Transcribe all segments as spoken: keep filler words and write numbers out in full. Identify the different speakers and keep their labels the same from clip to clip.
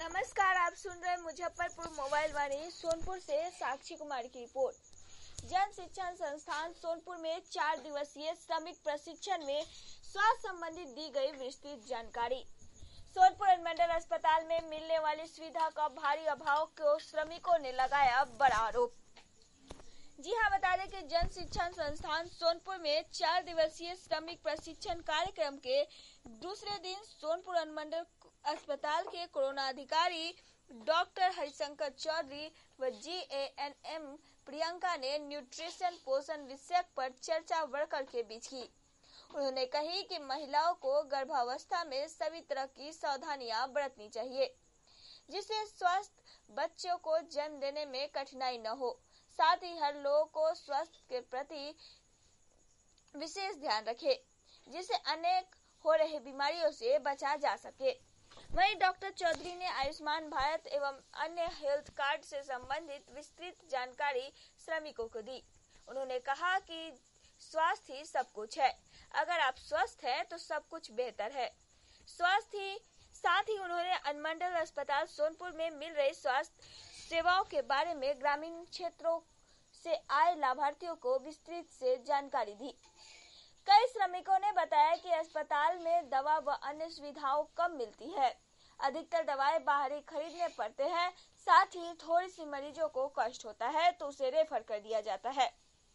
Speaker 1: नमस्कार, आप सुन रहे मुजफ्फरपुर मोबाइल वाणी सोनपुर से साक्षी कुमार की रिपोर्ट। जन शिक्षण संस्थान सोनपुर में चार दिवसीय श्रमिक प्रशिक्षण में स्वास्थ्य संबंधी दी गई विस्तृत जानकारी। सोनपुर अनुमंडल अस्पताल में मिलने वाली सुविधा का भारी अभाव को श्रमिकों ने लगाया बड़ा आरोप। जी हां, बता दें कि जन शिक्षण संस्थान सोनपुर में चार दिवसीय श्रमिक प्रशिक्षण कार्यक्रम के दूसरे दिन सोनपुर अनुमंडल अस्पताल के कोरोना अधिकारी डॉक्टर हरिशंकर चौधरी व G A N M Priyanka ने न्यूट्रिशन पोषण विषय पर चर्चा वर्कर के बीच की। उन्होंने कही कि महिलाओं को गर्भावस्था में सभी तरह की सावधानियां बरतनी चाहिए, जिससे स्वस्थ बच्चों को जन्म देने में कठिनाई न हो। साथ ही हर लोगों को स्वास्थ्य के प्रति विशेष ध्यान रखे, जिससे अनेक हो रही बीमारियों से बचा जा सके। वहीं डॉक्टर चौधरी ने आयुष्मान भारत एवं अन्य हेल्थ कार्ड से संबंधित विस्तृत जानकारी श्रमिकों को दी। उन्होंने कहा कि स्वास्थ्य ही सब कुछ है, अगर आप स्वस्थ हैं तो सब कुछ बेहतर है। स्वास्थ्य ही साथ ही उन्होंने अनुमंडल अस्पताल सोनपुर में मिल रही स्वास्थ्य सेवाओं के बारे में ग्रामीण क्षेत्रों से आए लाभार्थियों को विस्तृत से जानकारी दी। कई श्रमिकों ने बताया कि अस्पताल में दवा व अन्य सुविधाओं कम मिलती है, अधिकतर दवाएं बाहर ही खरीदने पड़ते हैं। साथ ही थोड़ी सी मरीजों को कष्ट होता है तो उसे रेफर कर दिया जाता है।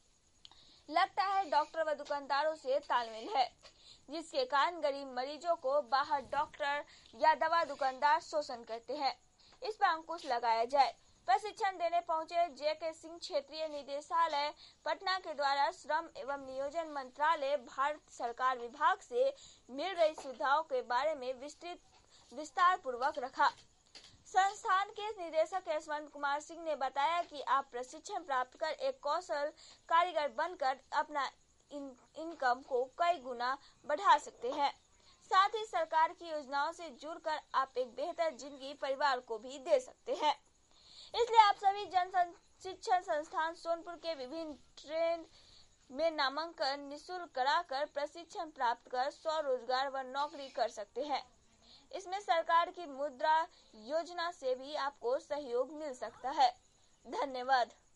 Speaker 1: लगता है डॉक्टर व दुकानदारों से तालमेल है, जिसके कारण गरीब मरीजों को बाहर डॉक्टर या दवा दुकानदार शोषण करते हैं। इस पर अंकुश लगाया जाए। प्रशिक्षण देने पहुंचे जे के सिंह क्षेत्रीय निदेशालय पटना के द्वारा श्रम एवं नियोजन मंत्रालय भारत सरकार विभाग से मिल रही सुविधाओं के बारे में विस्तृत विस्तार पूर्वक रखा। संस्थान के निदेशक यशवंत कुमार सिंह ने बताया कि आप प्रशिक्षण प्राप्त कर एक कौशल कारीगर बनकर अपना इन, इनकम को कई गुना बढ़ा सकते हैं। साथ ही सरकार की योजनाओं से जुड़कर आप एक बेहतर जिंदगी परिवार को भी दे सकते हैं। इसलिए आप सभी जन शिक्षण संस्थान सोनपुर के विभिन्न ट्रेड में नामांकन निःशुल्क कराकर प्रशिक्षण प्राप्त कर स्वरोजगार व नौकरी कर सकते हैं। इसमें सरकार की मुद्रा योजना से भी आपको सहयोग मिल सकता है। धन्यवाद।